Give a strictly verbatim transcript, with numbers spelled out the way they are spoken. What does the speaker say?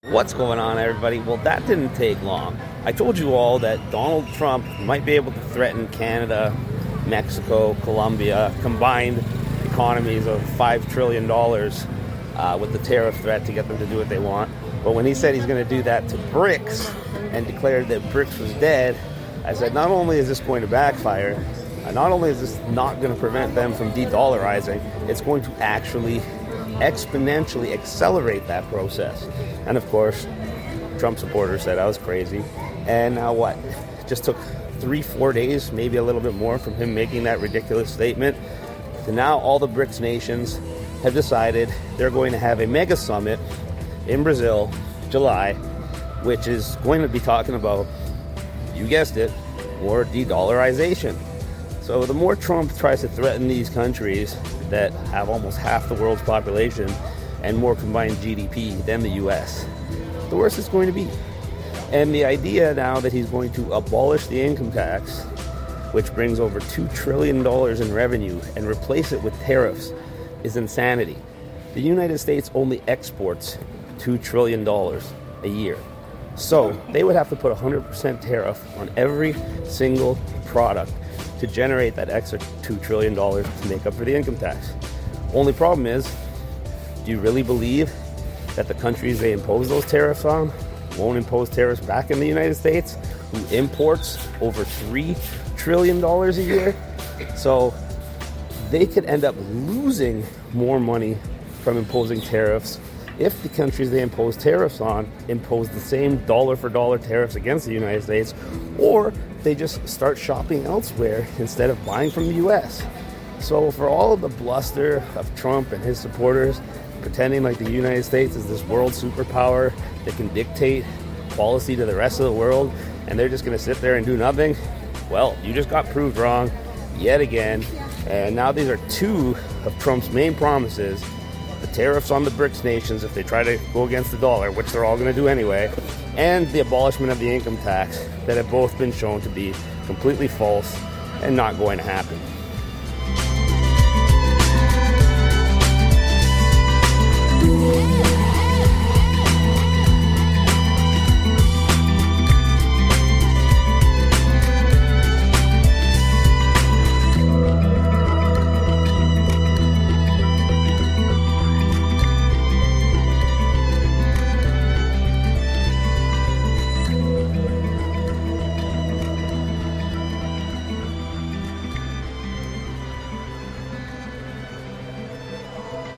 What's going on, everybody? Well, that didn't take long. I told you all that Donald Trump might be able to threaten Canada, Mexico, Colombia, combined economies of five trillion dollars uh, with the tariff threat to get them to do what they want. But when he said he's going to do that to BRICS and declared that BRICS was dead, I said not only is this going to backfire, uh, not only is this not going to prevent them from de-dollarizing, it's going to actually exponentially accelerate that process. And of course, Trump supporters said I was crazy. And now what? Just took three, four days, maybe a little bit more from him making that ridiculous statement. So now all the BRICS nations have decided they're going to have a mega summit in Brazil, July, which is going to be talking about, you guessed it, more de-dollarization. So the more Trump tries to threaten these countries that have almost half the world's population and more combined G D P than the U S, the worse it's going to be. And the idea now that he's going to abolish the income tax, which brings over two trillion dollars in revenue, and replace it with tariffs, is insanity. The United States only exports two trillion dollars a year. So they would have to put one hundred percent tariff on every single product to generate that extra two trillion dollars to make up for the income tax. Only problem is, do you really believe that the countries they impose those tariffs on won't impose tariffs back in the United States, who imports over three trillion dollars a year? So they could end up losing more money from imposing tariffs if the countries they impose tariffs on impose the same dollar-for-dollar tariffs against the United States, or they just start shopping elsewhere instead of buying from the U S. So for all of the bluster of Trump and his supporters pretending like the United States is this world superpower that can dictate policy to the rest of the world, and they're just going to sit there and do nothing, well, you just got proved wrong yet again. And now these are two of Trump's main promises: the tariffs on the BRICS nations if they try to go against the dollar, which they're all going to do anyway, and the abolishment of the income tax, that have both been shown to be completely false and not going to happen.